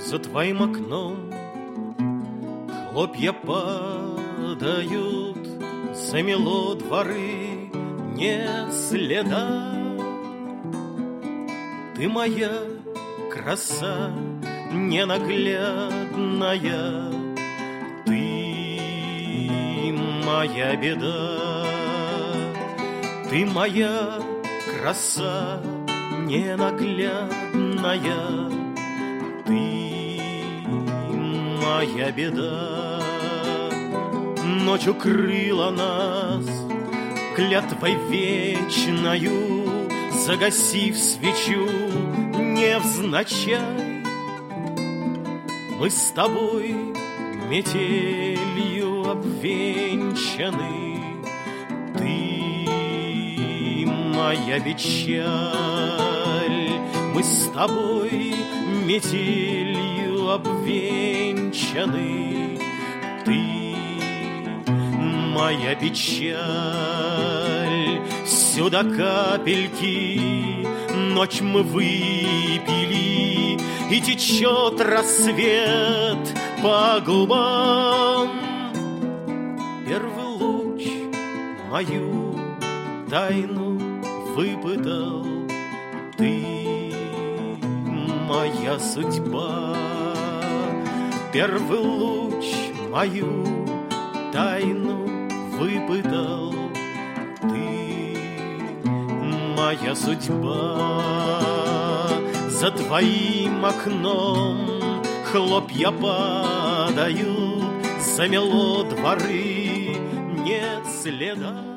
за твоим окном хлопья падают, замело дворы, нет следа. Ты моя краса ненаглядная, ты моя беда. Ты моя краса ненаглядная, ты моя беда. Ночь укрыла нас клятвой вечною, загасив свечу невзначай. Мы с тобой метелью обвенчаны, ты моя печаль. Мы с тобой метелью обвенчаны, ты моя печаль. Сюда капельки, ночь мы выпили, и течет рассвет по губам. Первый луч мою тайну выпытал, ты моя судьба. Первый луч мою тайну выпытал, ты моя судьба. За твоим окном хлопья падают, замело дворы, нет следа.